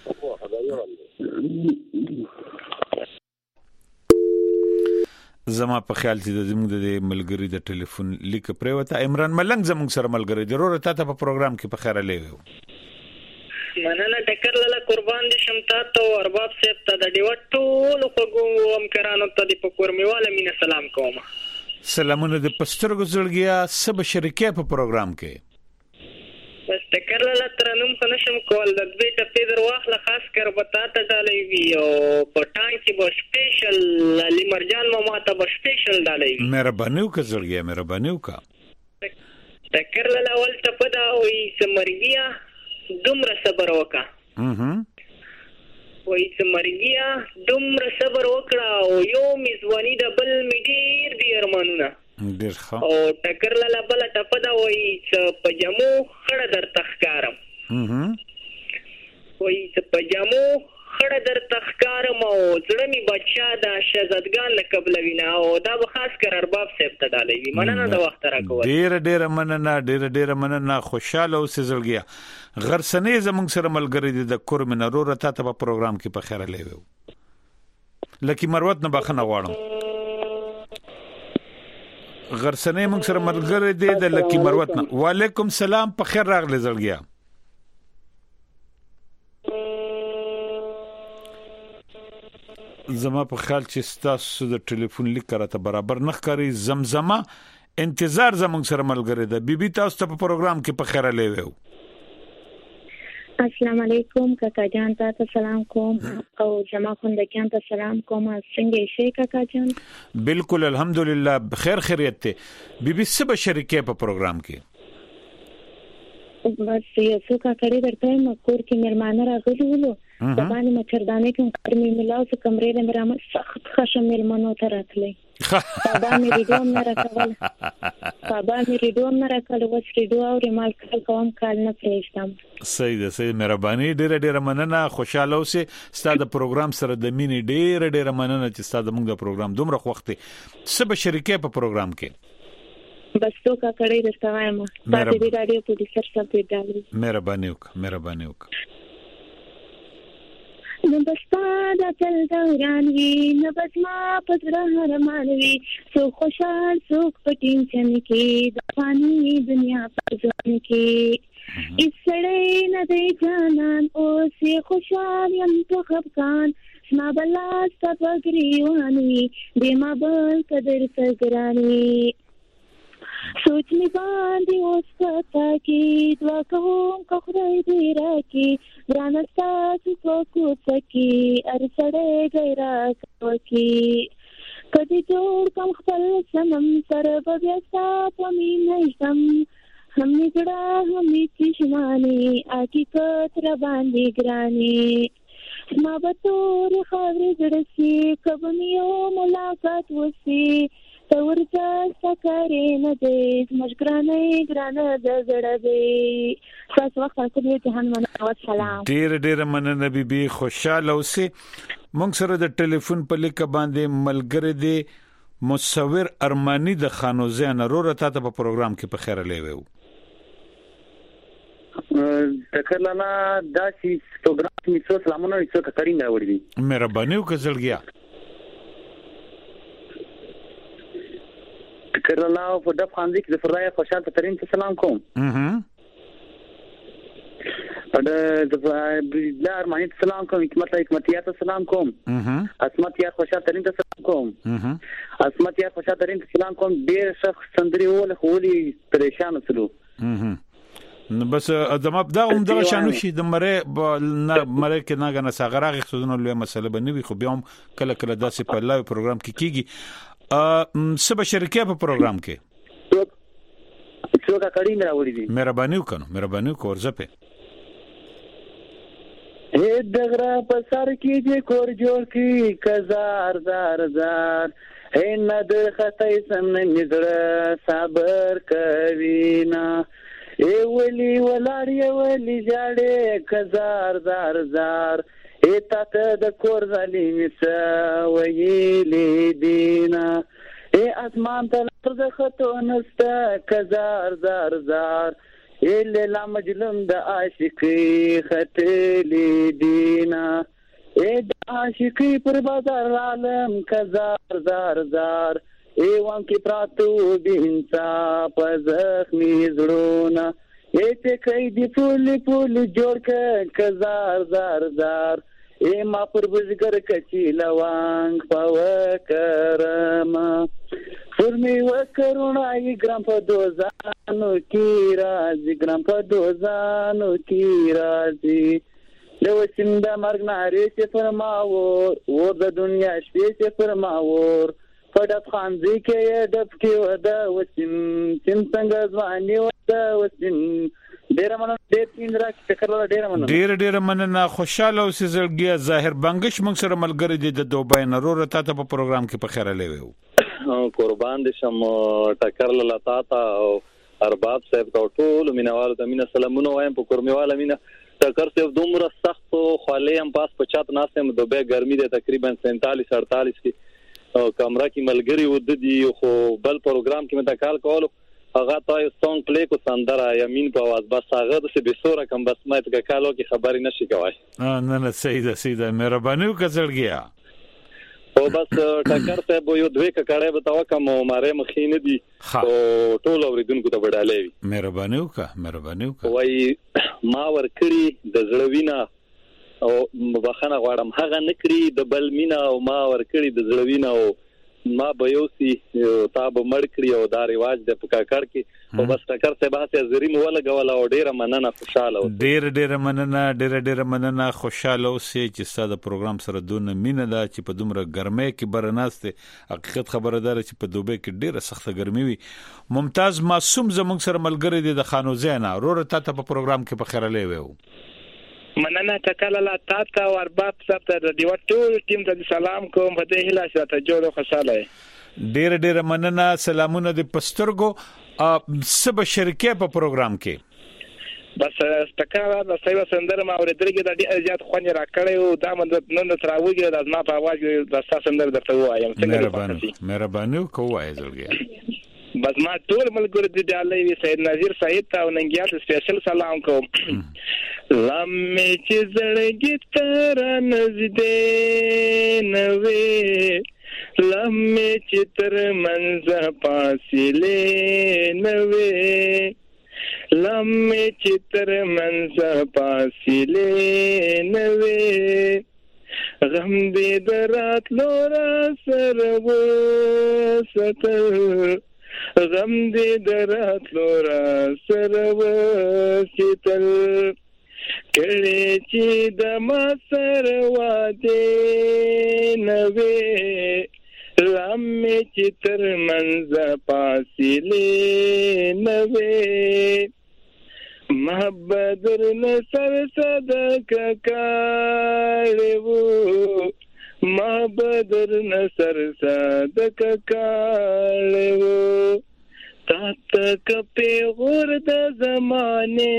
زما په خیال چې د زموږ د ملګری د ټلیفون لیک پریوته عمران ملنګ زموږ سره ملګری ضرور ته په پروګرام کې په خیره لیو. مننه ټکر لاله قربان دي شمتا ته ارباب صاحب ته د ډیوټ ټول خوګو هم کرانو ته د پکورمیواله مینه سلام کوم. سلامونه د پسترګو زړګیا سب شریکه په پروګرام کې. بس ټکر لاله ترنم خنشم کول د دې ټپې درواخله خاص کر وتا ته ډالې وی او پټان کې به سپیشل علي مرجان ماما ته به سپیشل ډالې. مهرباني وکړه زړګیا مهرباني وکړه. ټکر لاله ول ټپ دا وی سمرګیا دومره صبر وکړه. اها وای سمرګیا دومره صبر وکړه او یو میزوانی د بل میډیر دی ارمانونه ډیر ښه او ټکر لاله بل ټپ دا وای چې پجامو خړه در تخکارم. اها وای چې پجامو خړه در تخکارم او ځړه می بچا د شهزادګان لقب لوینا او دا به خاص کر ارباب صاحب ته ډالې وی. مننه د وخت راکول ډیر ډیر مننه ډیر ډیر مننه خوشاله او سزلګیا غرسنې زمونږ سره ملګری دي د کورمن روره ته په پروګرام کې په خیره لیو. لکه مروت نه بخنه غواړم غرسنې موږ سره ملګری دي د لکه مروت نه. وعلیکم سلام په خیر راغلی زړګیا. زما په خیال چې تاسو د ټلیفون لیک راته برابر نه ښکاري. زمزمه انتظار زموږ سره ملګری ده. بیبي تاسو ته په پروګرام کې په خیره لیو. السلام علیکم کاکا جان تاسو سلام کوم او جما خوندکان ته سلام کوم. څنګه شي کاکا جان؟ بالکل الحمدلله بخیر خیریت ته. بیبي سبا شریکه په پروګرام کې بس یو څه کاکړې درته مکور کې مېرمانه راغلي ولو د باندې مچردانې کوم کړمې ملاو څه کمرې د مرامت سخت خشم مېرمنو ته راتلې. بابا مې ریډیو نه راکول بابا مې ریډیو نه راکول وس ریډیو او ریمال کال کوم کال نه پېښتم. صحیح ده صحیح مهرباني ډېر ډېر مننه خوشاله اوسه. ستاسو پروګرام سره د مینې ډېر ډېر مننه چې ستاسو موږ د پروګرام دومره وخت سبا شریکه په پروګرام کې بس تو کا کړی درته وایم تاسو دې رادیو پروډوسر صاحب ته ډالې مهرباني وکړه مهرباني وکړه. نو بستا دا تل دوران وی نو بس ما پتره هرمان وی سو خوشحال سوک پټین چن کې د فانی دنیا پر ځان کې اس سړی نه دی جانان او سي خوشحال یم تو خفقان ما بلا سپګریوانی دې ما بل قدر سګرانی سوچ می باندې اوس پتا کې دعا کوم که خدای دې راکړي ګرانه ستاسو څوک سکي ار سړی غیرا کوي کدی جوړ کوم خپل سنم سره به بیا ستاسو مې نشم هم نګړه هم چشمانه حقیقت را باندې ګراني ما به تور خاورې زړه سي کبنیو ملاقات وسي تورځه سکرې نه دی زموږ ګرانې ګرانه د زړه دی. تاسو وخت راکړی ته هم مننه. سلام. ډیر ډیر مننه بیبي، خوشاله اوسئ. موږ سره د ټلیفون په لیک باندې ملګری دی مصور ارمانی د خانوزه نرور ته په پروګرام کې په خیر لیوو. تکرلنا دا چې پروګرام کې څو سلامونه څو کړین دا وړي. مهرباني وکړئ. تکرلنا په د خاندې کې د فرای خوشاله ترين ته سلام کوم. اها. د د بلار مانی سلام کوم، حکمت حکمتیا ته سلام کوم. اها. اسمت یا خوشاله ترين ته سلام کوم. اها. اسمت یا خوشاله ترين ته سلام کوم. ډیر شخص سندري ول خولي پریشان سلو. اها. نو بس ادم ابدا هم دا شانو شي د مره نه مره کې نه غنه ساغراغ خصوصا له مسله بنوي خو بیا هم کله کله داسې په لایو پروګرام کې کیږي. ا سبا شرکه په پروګرام کې څو کا کړي نه وړي دي. مهرباني وکړه مهرباني وکړه ورځپه. اے دغرا په سر کې دې کور جوړ کی کزار زار زار اے ندر خطای سم نه نظر صبر کوینا اے ولی ولاری ولی جاړې کزار زار زار اے تاته د کور ظالم سویلی دینا اے اسمان ته لرز خطو نستا کزار زار زار اے لیلا مجلوم د عاشقی خطلی دینا اے د عاشقی پر بازار عالم کزار زار زار اے وان کی پراتو بینسا پزخمی زړونا اے ته کای دی پول پول جوړ ک کزار زار زار اے ما پر بزګر کچی لوانګ پاو کرما فرمی وکرونا ای ګرام په دوزانو کی راځي ګرام په دوزانو کی راځي لو سند مرګ ناری چې فرماو ور د دنیا شپې چې فرماو پډ خانځي کې دب کې ودا وسم سم څنګه ځواني ودا وسم ډیر مننه ډیر پیندرا شکر ډیر مننه ډیر ډیر مننه. خوشاله اوسې زړګي. ظاهر بنگش موږ سره ملګری دی د دوبای نرور ته په پروګرام کې په خیر لیوو. قربان دي شم ټکر لتا تا او ارباب صاحب ته ټول مینوالو ته مینا سلامونه وایم. په کورمیواله مینا ټکر صاحب دومره سخت خولې هم پاس پچات ناسم دوبه ګرمي ده تقریبا سینتالیس اڑتالیس کې او کمره کې ملګری ود دي خو بل پروګرام کې مې تکال کولو هغه تاسو سونګ پلی کو سندره یمین په आवाज بس هغه د څه به سوره کم بس مې ته کالو کې خبري نشي کوي. نه نه سیده سیده مهرباني وکړئ. او بس ټکر ته به یو دوه کړه به تاو کوم ماره مخینه دي او ټول اوریدونکو ته وډالې وي. مهرباني وکړه مهرباني وکړه. وای ما ور کړی د زړوینا او مبخنه غواړم هغه نکړي د بل مینا او ما ور کړی د زړوینا او ما به یو سي تاب مړ کړی او دا ریواج د پکاکړ کې او بس ټکر ته به ته زریم ولګول او ډیره مننه خوشاله او ډیر ډیر مننه ډیر ډیر مننه. خوشاله اوسئ چې ستاسو پروګرام سره دونه مینه ده چې په دومره ګرمۍ کې برناسته. حقیقت خبردار چې په دوبه کې ډیره سخته ګرمي وي. ممتاز معصوم زموږ سره ملګری دی د خانوزینا ورور ته په پروګرام کې په خیر لیوو. مننه تکاله تا تا او ارباب صاحب ته د دیو ټول ټیم ته سلام کوم. په دې هیله چې ته جوړ خوشاله. ډیر ډیر مننه. سلامونه د پسترګو سبا شرکه په پروګرام کې بس تکاله د سیو سندره ما اوریدلګي د ډیر زیات خونی را کړی او دا من نن تراویږي د ما په आवाज د سندره درته وایم. مهرباني مهرباني کوه زړګي. بس ما ټول ملګری دي علي سید نذیر سعید او ننګیال سپیشل سلام کوم. لمې چې زړګي تر نزدې نوې لمې چې تر منځ پاسلې نوې لمې چې تر منځ پاسلې نوې غم دې درات لورا سره وساتل غم دې درات لورا سره وساتل کړي چې د ما سره واده نوې لمې چې تر منځ پاسلې نوې محبت در نصر صدقه کړو ما بدر نصر صادق کاړو تا تک پیغور د زمانه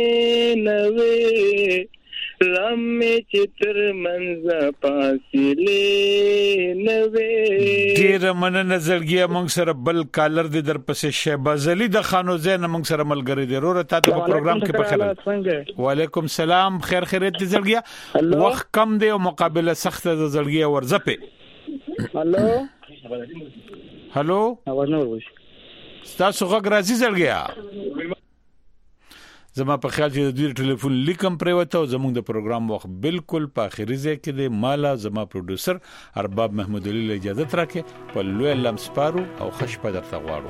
نوې لمې چتر منځ پاسلې نوې ډیر مننه زړګیا موږ سره بل کالر دې در پسې شهباز علي د خانو زین موږ سره ملګری دی وروره تاسو په پروګرام کې په خیر وعلیکم سلام خیر خیریت دې زړګیا وخت کم دی او مقابله سخت ده زړګیا ورزپه هالو هالو اواز نه ورغوي تاسو غږ راځي زړګیا زما په خیال چې د دوی ټلیفون لیکم پریوته او زموږ د پروګرام وخت بالکل په اخري ځای کې دی مالا زما پروډوسر ارباب محمود علي له اجازه ترکه په لوی لمسپارو او خوش په درته غواړو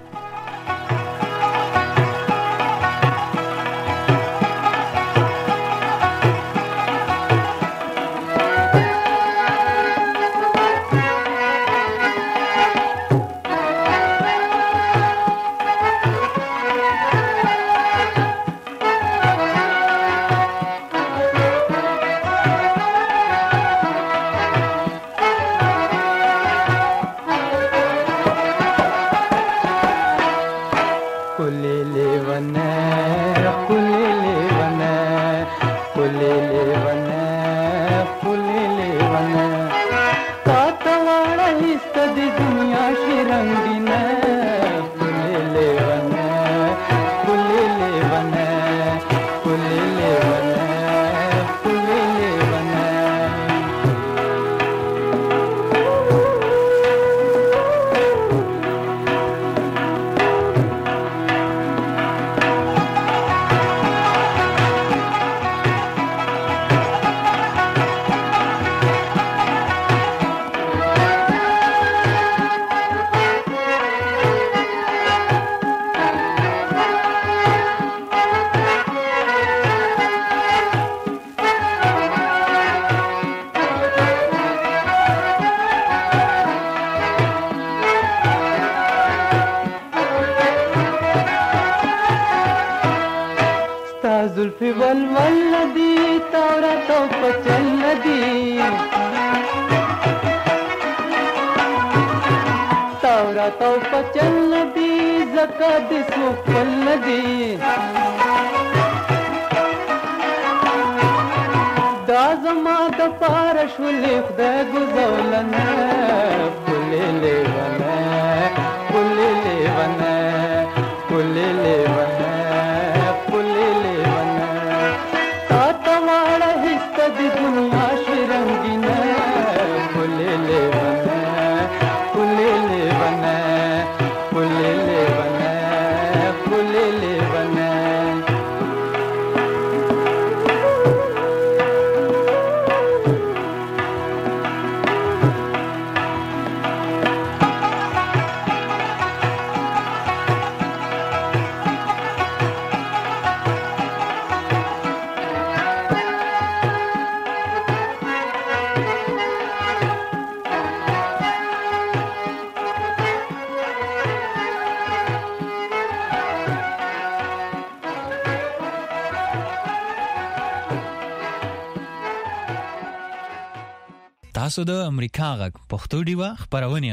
زلفی ولول ندی تورا تو پچل ندی تورا تو پچل ندی زکات سوپل ندی دا زما د پارش ولې خدای ګزولنه کولې لیونه کولې لیونه کولې لیونه کولې لیونه تا تواړه هیڅ د دنیا شرنګینه کولې لیونه کولې لیونه کولې لیونه کولې لیونه تاسو د امریکا غږ پښتو ډیوه خبرونه